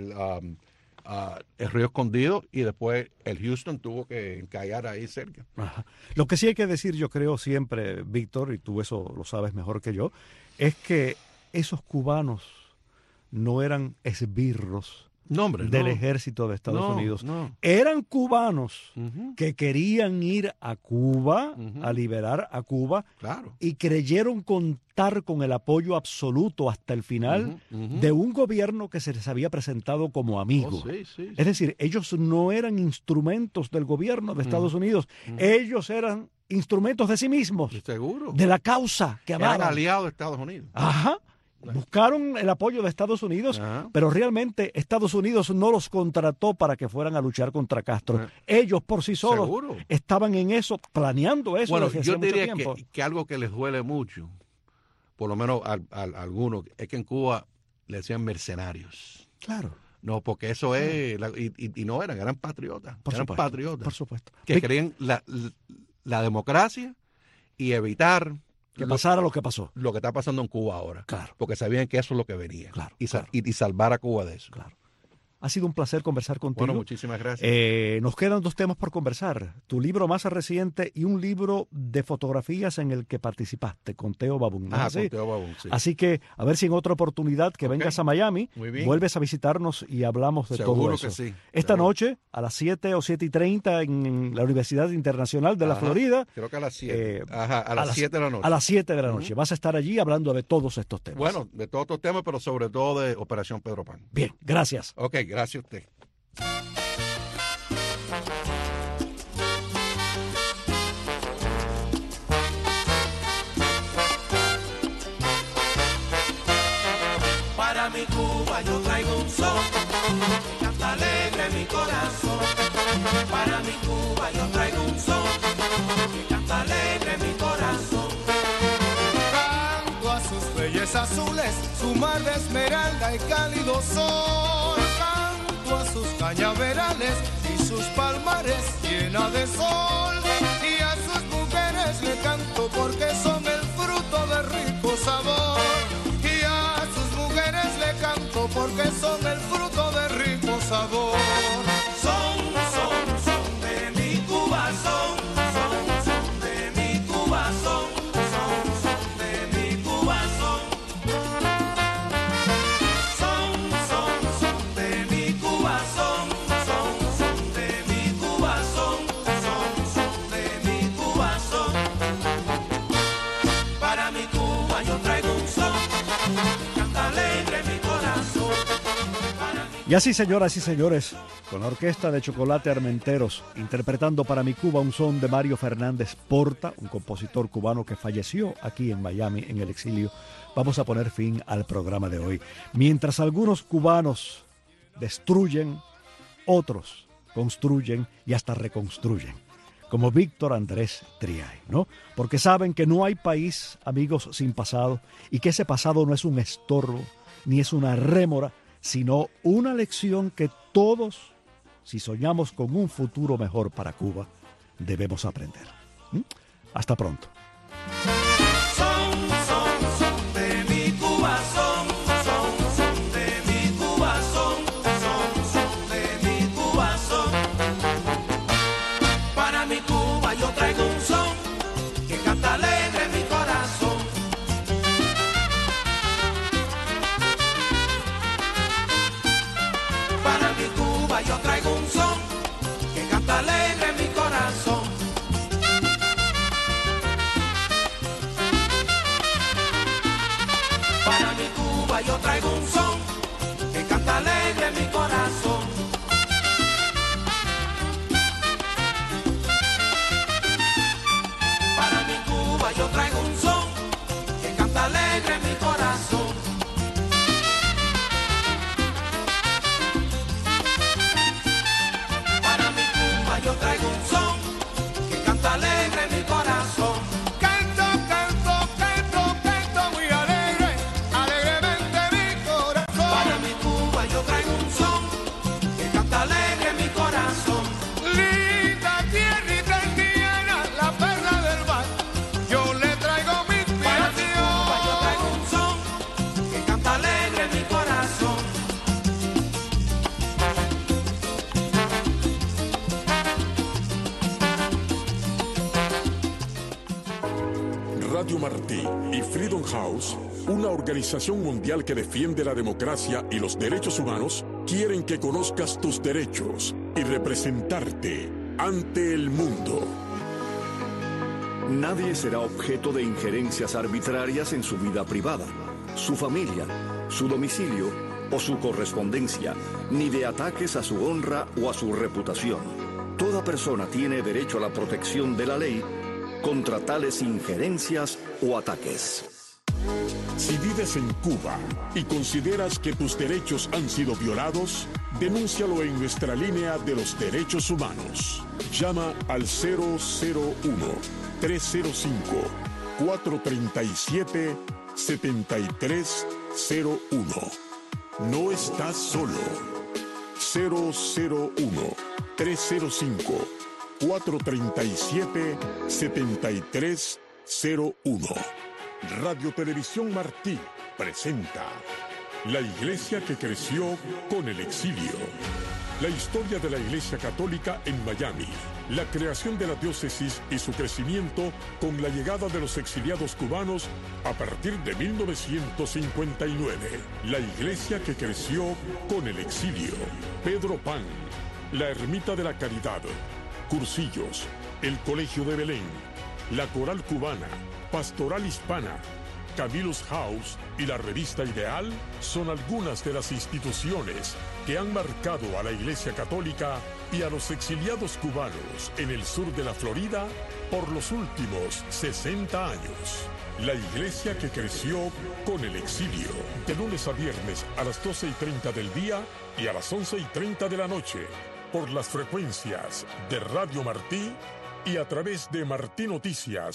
el Río Escondido, y después el Houston tuvo que encallar ahí cerca. Lo que sí hay que decir, yo creo siempre, Víctor, y tú eso lo sabes mejor que yo, es que esos cubanos no eran esbirros del ejército de Estados Unidos. Eran cubanos que querían ir a Cuba, a liberar a Cuba, y creyeron contar con el apoyo absoluto hasta el final de un gobierno que se les había presentado como amigo. Es decir, ellos no eran instrumentos del gobierno de Estados Unidos, ellos eran instrumentos de sí mismos, de la causa que amaban. Eran aliados de Estados Unidos. Buscaron el apoyo de Estados Unidos, pero realmente Estados Unidos no los contrató para que fueran a luchar contra Castro. Ellos por sí solos estaban en eso, planeando eso desde hace mucho tiempo. Yo diría que algo que les duele mucho, por lo menos a algunos, es que en Cuba le decían mercenarios. No, porque eso es, y no eran patriotas. Patriotas. Por supuesto. Que querían la democracia y evitar que pasara lo que pasó. Lo que está pasando en Cuba ahora. Porque sabían que eso es lo que venía. Y salvar a Cuba de eso. Ha sido un placer conversar contigo. Bueno, muchísimas gracias. Nos quedan 2 temas por conversar. Tu libro más reciente y un libro de fotografías en el que participaste con Teo Babún. Con Teo Babún, sí. Así que a ver si en otra oportunidad que vengas a Miami, vuelves a visitarnos y hablamos de todo eso. Que sí. Esta noche, a las 7 o 7:30 en la Universidad Internacional de la Florida. Creo que a las 7. A las 7 de la noche. A las 7 de la noche. Vas a estar allí hablando de todos estos temas. Bueno, de todos estos temas, pero sobre todo de Operación Pedro Pan. Bien, gracias. Ok, gracias a usted. Para mi Cuba yo traigo un son que canta alegre mi corazón. Para mi Cuba yo traigo un son que canta alegre. azules, su mar de esmeralda y cálido sol. Canto a sus cañaverales y sus palmares llena de sol. Y a sus mujeres le canto porque son el fruto de rico sabor. Y a sus mujeres le canto porque son el fruto de rico sabor. Son de mi Cuba, son de mi Cuba, son de mi Cuba, son de mi Cuba, son de mi Cuba, son de mi Cuba, son. Para mi Cuba yo traigo un son que canta alegre mi corazón. Y así, señoras y señores, con la orquesta de Chocolate Armenteros, interpretando para mi Cuba un son de Mario Fernández Porta, un compositor cubano que falleció aquí en Miami en el exilio, vamos a poner fin al programa de hoy. Mientras algunos cubanos destruyen, otros construyen y hasta reconstruyen, como Víctor Andrés Triay, ¿no? Porque saben que no hay país, amigos, sin pasado, y que ese pasado no es un estorbo, ni es una rémora, sino una lección que todos, si soñamos con un futuro mejor para Cuba, debemos aprender. Hasta pronto. Son de mi Cuba, son de mi Cuba, son de mi Cuba, son. Para mi Cuba yo traigo un son que canta alegre mi corazón. Para mi Cuba yo traigo un son que canta alegre mi corazón. Para mi Cuba yo traigo un son que canta alegre mi corazón. Para mi Cuba yo traigo un son que canta alegre mi corazón. Para mi Cuba yo traigo un son que canta alegre mi corazón. Canto, canto, canto, canto muy alegre, alegremente mi corazón. Para mi Cuba yo traigo un son que canta alegre mi corazón. Linda tierrita indiana, la perla del mar, yo le traigo mi inspiración. Para mi Cuba yo traigo un son que canta alegre mi corazón. Radio Martí y Freedom House, una organización mundial que defiende la democracia y los derechos humanos, quieren que conozcas tus derechos y representarte ante el mundo. Nadie será objeto de injerencias arbitrarias en su vida privada, su familia, su domicilio o su correspondencia, ni de ataques a su honra o a su reputación. Toda persona tiene derecho a la protección de la ley contra tales injerencias o ataques. Si vives en Cuba y consideras que tus derechos han sido violados, denúncialo en nuestra línea de los derechos humanos. Llama al 001-305-437-7301. No estás solo. 001-305-437-7301. Radio Televisión Martí presenta La Iglesia que creció con el exilio. La historia de la Iglesia Católica en Miami. La creación de la diócesis y su crecimiento con la llegada de los exiliados cubanos a partir de 1959. La Iglesia que creció con el exilio. Pedro Pan, la Ermita de la Caridad, Cursillos, el Colegio de Belén, la Coral Cubana, Pastoral Hispana, Camillus House y la Revista Ideal son algunas de las instituciones que han marcado a la Iglesia Católica y a los exiliados cubanos en el sur de la Florida por los últimos 60 años. La Iglesia que creció con el exilio, de lunes a viernes a las 12:30 del día y a las 11:30 de la noche, por las frecuencias de Radio Martí y a través de martinoticias.com.